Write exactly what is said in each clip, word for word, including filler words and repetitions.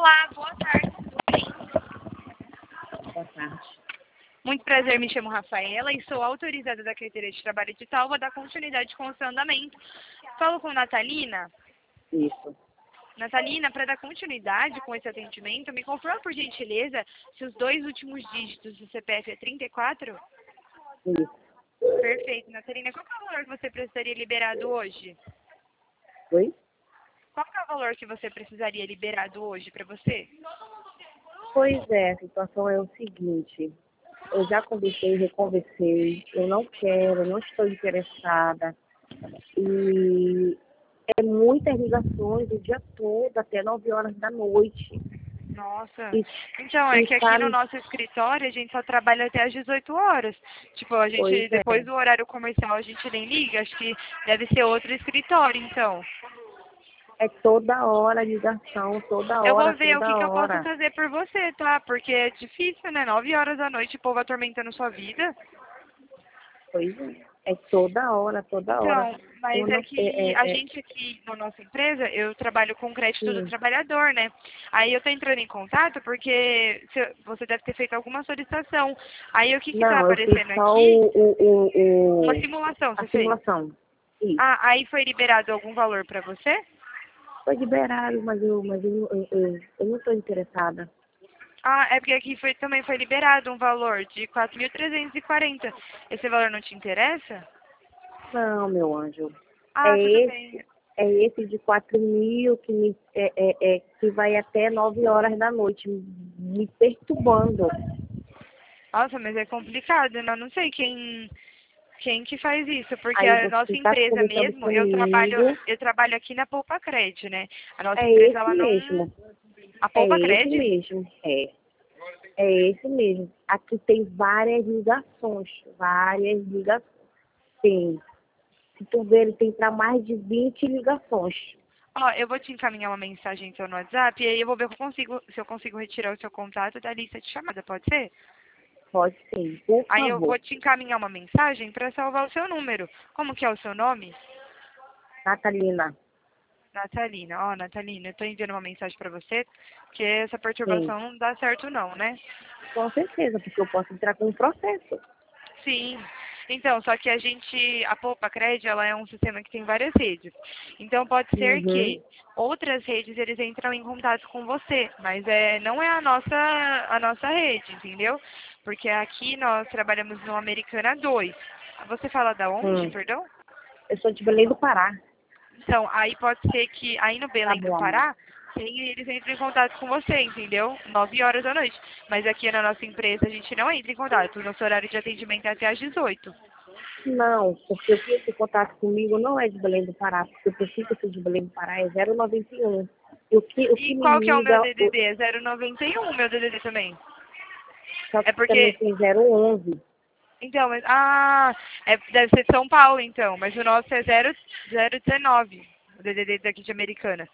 Olá, boa tarde, tudo bem? Boa tarde. Muito prazer, me chamo Rafaela e sou autorizada da carteira de trabalho digital. Vou dar continuidade com o seu andamento. Falo com Natalina. Isso. Natalina, para dar continuidade com esse atendimento, me confirma por gentileza se os dois últimos dígitos do C P F é trinta e quatro? Isso. Perfeito, Natalina. Qual que é o valor que você precisaria liberado hoje? Oi? Qual que é o valor que você precisaria liberado hoje para você? Pois é, a situação é o seguinte. Eu já conversei, reconversei. Eu não quero, não estou interessada. E é muitas ligações o dia todo, até nove horas da noite. Nossa, E, então é e que aqui no sabe, nosso escritório a gente só trabalha até às dezoito horas. Tipo, a gente, pois é, depois do horário comercial a gente nem liga, acho que deve ser outro escritório, então. é toda hora ligação, toda Eu vou hora, ver o que, toda que eu posso hora. fazer por você, tá? Porque é difícil, né? Nove horas da noite, o povo atormentando sua vida. Pois é, é toda hora, toda hora. Então, mas Eu é não, que é, a é, é, gente aqui na nossa empresa, eu trabalho com crédito do sim. trabalhador, né? Aí eu tô entrando em contato porque se- você deve ter feito alguma solicitação. Aí o que que tá Não, eu fiz aparecendo só aqui? o, o, o, Uma o simulação, a você fez? simulação. Isso. Ah, aí foi liberado algum valor pra você? Foi liberado, mas eu, mas eu, eu, eu, eu não estou interessada. Ah, é porque aqui foi, também foi liberado um valor de quatro mil trezentos e quarenta. Esse valor não te interessa? Não, meu anjo. Ah, É tudo esse, bem. é esse de quatro mil que, me, é, é, é, que vai até nove horas da noite, me perturbando. Nossa, mas é complicado, né? Eu não sei quem quem que faz isso, porque Aí a você nossa está empresa conversando mesmo, eu trabalho comigo. eu trabalho aqui na Poupa Cred, né? A nossa É empresa esse ela não mesmo. a É Poupa esse Cred? mesmo. É. É esse mesmo. Aqui tem várias ligações. Várias ligações. Tem. Se tu ver, ele tem para mais de vinte ligações. Ó, eu vou te encaminhar uma mensagem então no WhatsApp e aí eu vou ver se eu consigo, se eu consigo retirar o seu contato da lista de chamada, pode ser? Pode sim, por Aí eu favor. vou te encaminhar uma mensagem para salvar o seu número. Como que é o seu nome? Natalina, Natalina. Ó, Natalina, eu tô enviando uma mensagem para você, porque essa sim. perturbação não dá certo não, né? Com certeza, porque eu posso entrar com um processo. Sim. Então, só que a gente, a Poupa Cred, ela é um sistema que tem várias redes. Então, pode ser Uhum. que outras redes eles entram em contato com você, mas é, não é a nossa, a nossa rede, entendeu? Porque aqui nós trabalhamos no Americana dois. Você fala da onde, Hum. perdão? Eu sou de Belém do Pará. Então, aí pode ser que aí no Tá Belém do bom, amor. Pará, tem, eles entram em contato com você, entendeu? Nove horas da noite. Mas aqui na nossa empresa a gente não entra em contato. O nosso horário de atendimento é até às dezoito. Não, porque o que esse contato comigo não é de Belém do Pará, porque o perfil que eu sou de Belém do Pará é zero noventa e um. E o que, o que E me qual que é o meu liga, o, D D D? É zero noventa e um, meu D D D também. só É que também porque, tem zero onze. então, mas, ah, é, deve ser de São Paulo, então. Mas o nosso é zero, zero dezenove, o D D D daqui de Americana.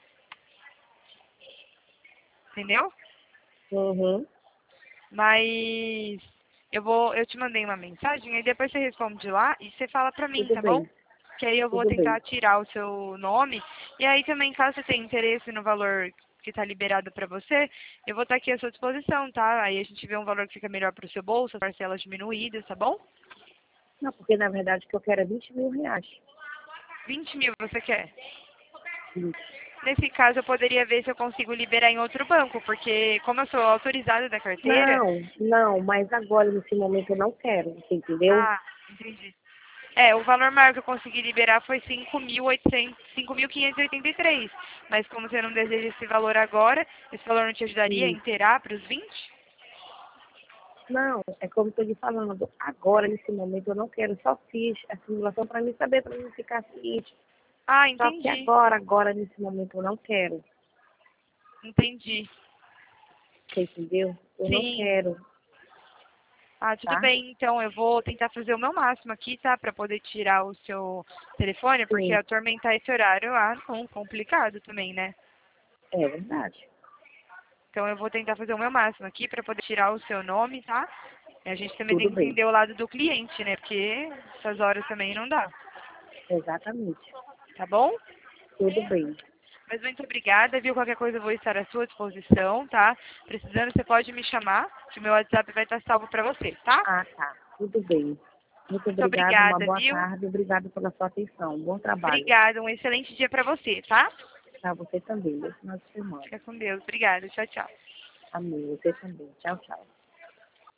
Entendeu? Uhum. Mas eu vou, eu te mandei uma mensagem, aí depois você responde lá e você fala pra mim, Tudo tá bom? bem, Que aí eu vou tudo bem. tentar tirar o seu nome. E aí também, caso você tenha interesse no valor que tá liberado pra você, eu vou estar aqui à sua disposição, tá? Aí a gente vê um valor que fica melhor pro seu bolso, as parcelas diminuídas, tá bom? Não, porque na verdade o que eu quero é vinte mil reais. Vinte mil você quer? vinte. Nesse caso, eu poderia ver se eu consigo liberar em outro banco, porque como eu sou autorizada da carteira... Não, não, mas agora nesse momento eu não quero, você entendeu? Ah, entendi. É, o valor maior que eu consegui liberar foi cinco mil oitocentos, cinco mil quinhentos e oitenta e três. Mas como você não deseja esse valor agora, esse valor não te ajudaria a Isso. inteirar para os vinte? Não, é como eu estou lhe falando. Agora, nesse momento, eu não quero. Só fiz a simulação para mim saber, para mim ficar ciente. Ah, Só que entendi. agora, agora, nesse momento, eu não quero. Entendi. Você entendeu? Eu não Sim. quero, Ah, tudo tá? bem. Então, eu vou tentar fazer o meu máximo aqui, tá? Para poder tirar o seu telefone, porque Sim, atormentar esse horário, ah, não, complicado também, né? é verdade. Então eu vou tentar fazer o meu máximo aqui para poder tirar o seu nome, tá? E a gente também Tudo tem que bem. entender o lado do cliente, né? Porque essas horas também não dá, Exatamente. tá bom? Tudo bem. Mas muito obrigada, viu? Qualquer coisa eu vou estar à sua disposição, tá? Precisando, você pode me chamar, que o meu WhatsApp vai estar salvo para você, tá? Ah, tá. Tudo bem. Muito Muito obrigada, uma obrigada, boa viu? tarde. Obrigada pela sua atenção. Bom trabalho. Obrigada, um excelente dia para você, tá? Para você também. Bom final de semana. Fica com Deus. Obrigada. Tchau, tchau. Amém. Você também. Tchau, tchau.